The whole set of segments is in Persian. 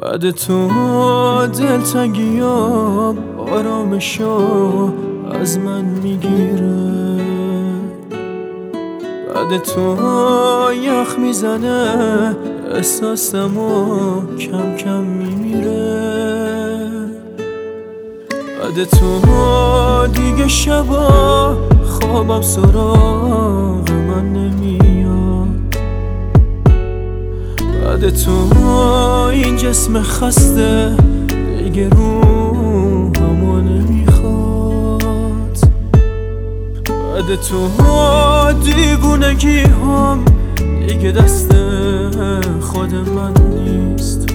بعد تو دلتنگیام آرامشو از من میگیره، بعد تو یخ میزنه احساسمو کم کم میمیره، بعد تو دیگه شبا خوابم سراغ من نمیاد، بعد تو این جسم خسته دیگه روحمو نمیخواد، بعد تو دیوونگی هم دیگه دست خود من نیست،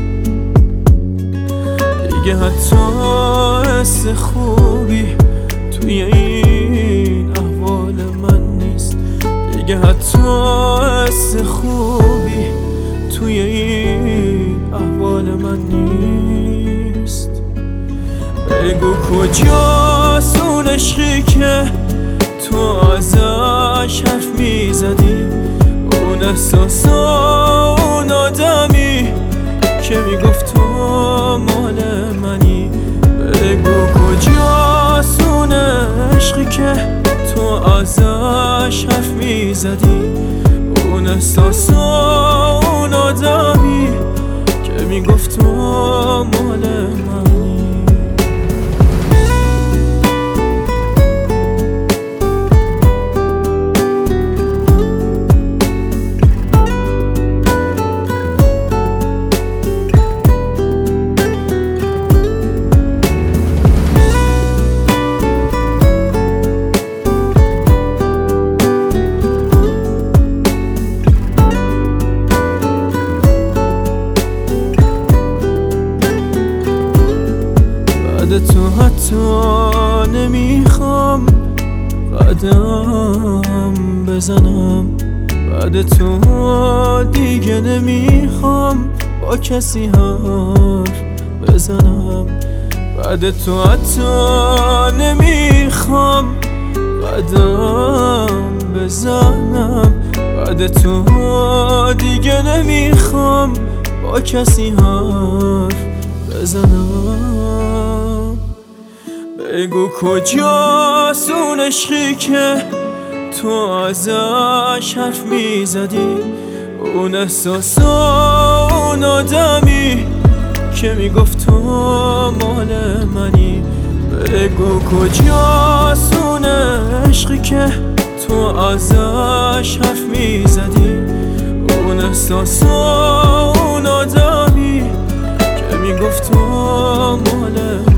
دیگه حتی حس خوبی توی این احوال من نیست، دیگه حتی حس خوبی توی این احوال من نیست. بگو کجاست اون عشقی که تو ازش حرف میزدی، اون احساسا اون آدمی که میگفت تو مال منی. بگو کجاست اون عشقی که تو ازش حرف میزدی، اون احساسا اون آدمی که میگفت تو مال منی. بعد تو حتی نمیخوام قدم بزنم، بعد تو دیگه نمیخوام با کسی حرف بزنم، بعد تو حتی نمیخوام قدم بزنم، بعد تو دیگه نمیخوام با کسی حرف بزنم. بگو کجاست اون عشقی که تو ازش حرف میزدی، اون احساسا اون آدمی که میگفت تو مال منی. بگو کجاست اون عشقی که تو ازش حرف میزدی، اون احساسا اون آدمی که میگفت تو مال منی.